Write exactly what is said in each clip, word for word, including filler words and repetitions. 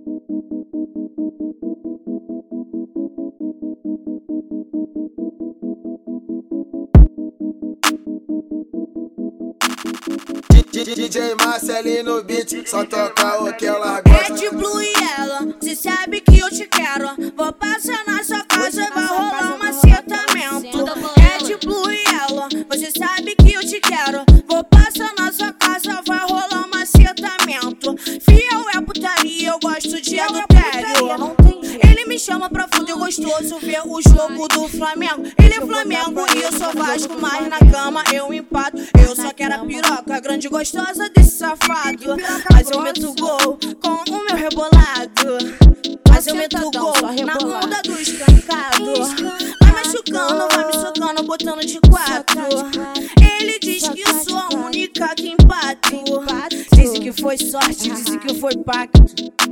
D J Marcelinho no beat, só toca o que ela gosta. Red Blue e ela, cê sabe que eu te quero. Vou passar na sua casa, vai rolar um acertamento. Red Blue e ela, você sabe que eu te quero. Vou passar na sua casa, vai rolar um acertamento. Fiel é putaria, eu gosto de adultério. Ele me chama pra fuder gostoso, ver o jogo do Flamengo. Ele é Flamengo e eu sou Vasco, mas na cama eu empato. Eu só quero a piroca grande e gostosa desse safado. Mas eu meto gol com o meu rebolado. Mas eu meto gol na onda do escancado. Vai machucando, vai me socando, botando de quatro. Ele diz que eu sou a única que empato. Dizem que foi sorte, dizem que foi pacto.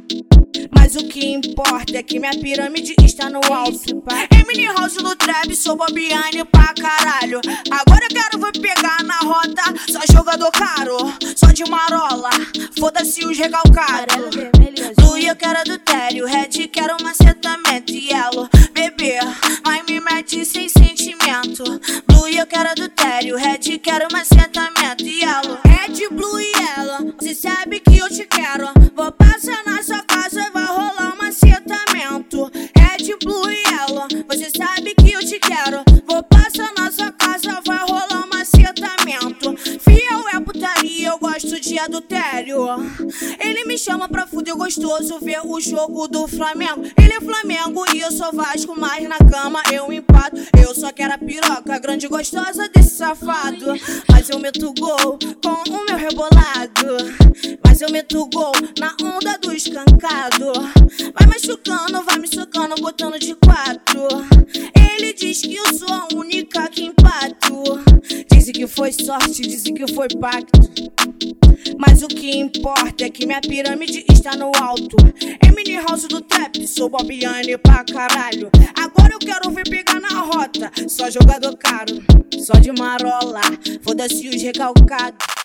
Mas o que importa é que minha pirâmide está no alto. Emily House no trap, sou Bobiane pra caralho. Agora eu quero vou pegar na rota. Só jogador caro, só de marola. Foda-se os recalcados. Blue eu quero adultério, Red quero um acertamento. Yellow, bebê, mas me mete sem sentimento. Blue eu quero adultério, Red quero um acertamento. Yellow, Red, Blue e ela, você sabe que eu te quero. Vou passar na sua casa, vai rolar um acertamento. Red, Blue e ela, você sabe que eu te quero. Vou passar na sua casa, vai rolar um acertamento. Fiel é putaria, eu gosto de adultério. Ele me chama pra fuder gostoso, ver o jogo do Flamengo. Ele é Flamengo e eu sou Vasco, mas na cama eu empato. Eu só quero a piroca grande e gostosa desse safado. Mas eu meto gol com o meu rebolado. Mas eu meto gol na onda do escancado. Vai machucando, vai me socando, botando de quatro. Ele diz que eu sou a única que empato. Dizem que foi sorte, dizem que foi pacto. Mas o que importa é que minha pirâmide está no alto. Emily House do trap, sou Bobiane pra caralho. Agora eu quero ver pegar na rota. Só jogador caro, só de marola. Foda-se os recalcados.